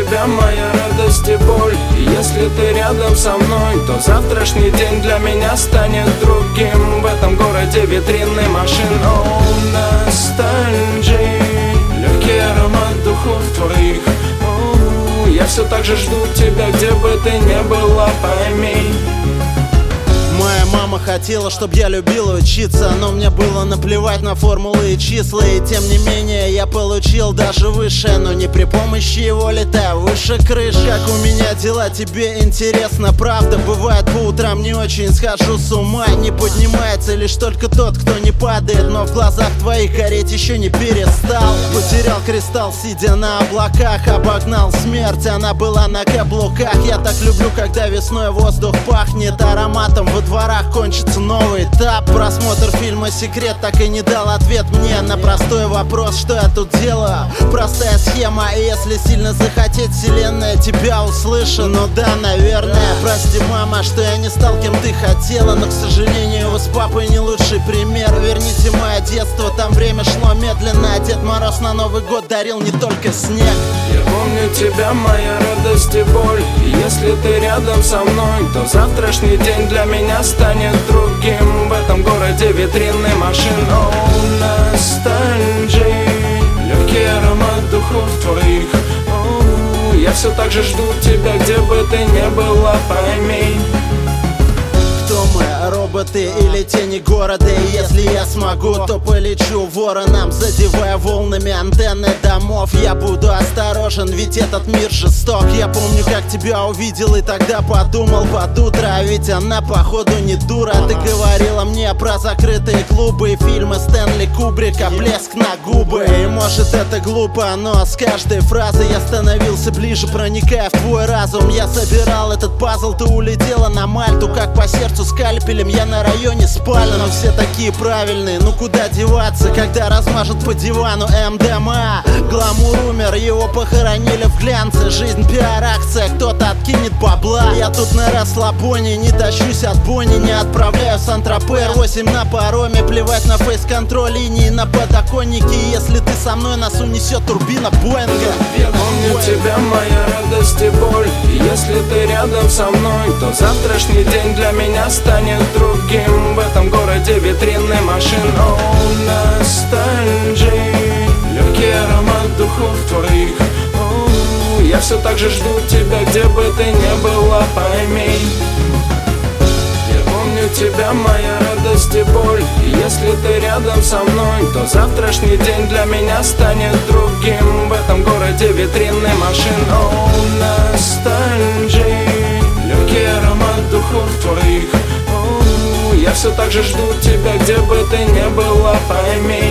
тебя моя радость и боль. И если ты рядом со мной, то завтрашний день для меня станет другим. В этом городе витрины машин. О, ностальджи, легкий аромат духов твоих. О, я все так же жду тебя, где бы ты ни была, пойми. Моя мама хотела, чтоб я любил учиться, но мне было наплевать на формулы и числа. И тем не менее я получил даже высшее, но не при помощи его летаю выше крыш. Как у меня дела, тебе интересно, правда? Бывает, по утрам не очень схожу с ума. Не поднимается лишь только тот, кто не падает, но в глазах твоих гореть еще не перестал. Потерял кристалл, сидя на облаках, обогнал смерть, она была на каблуках. Я так люблю, когда весной воздух пахнет ароматом. Во дворах кончится новый этап. Просмотр фильма «Секрет» так и не дал ответ мне на простой вопрос, что я тут делаю. Простая схема, и если сильно захотеть, вселенная тебя услышит. Ну да, наверное, прости, мама, что я не стал, кем ты хотела, но, к сожалению, вы с папой не лучший пример. Верните мое детство, там время шло медленно, а Дед Мороз на Новый год дарил не только снег. Я помню тебя, моя радость и боль. И если ты рядом со мной, то завтрашний день для меня станет другим. В этом городе витрины машин. О, ностальджи, легкий аромат духов твоих. О, я все так же жду тебя, где бы ты ни была, пойми. Кто мы, роботы или тени города? И если я смогу, то полечу вороном, задевая волнами антенны домов. Я буду осторожен, ведь этот мир жесток. Я помню, как тебя увидел и тогда подумал под утро, а ведь она походу не дура. Ты говорила мне про закрытые клубы и фильмы Стэнли Кубрика, блеск на губы. И может это глупо, но с каждой фразой я становился ближе, проникая в твой разум. Я собирал этот пазл, ты улетела на Мальту, как по сердцу скальпелем, я на районе спален. Но все такие правильные, ну куда деваться, когда размажут по дивану МДМА. Гламур умер, его похоронили в глянце. Жизнь пиар-акция, кто-то откинет бабла. Я тут на расслабоне, не тащусь от Бонни, не отправляю Сан-Тропе R8 на пароме. Плевать на фейс-контроль, линии на подоконнике. Если ты со мной, нас унесет турбина Боинга. Я помню тебя, моя радость и боль. И если ты рядом со мной, то завтрашний день для меня станет другим. В этом городе витрины машин. О, ностальджи, легкий аромат духов твоих. О, я все так же жду тебя, где бы ты ни была, пойми. Я помню тебя, моя радость и боль. И если ты рядом со мной, то завтрашний день для меня станет другим. В этом городе витрины машин. О, ностальджи, легкий аромат духов твоих. О, я все так же жду тебя, где бы ты ни была, пойми.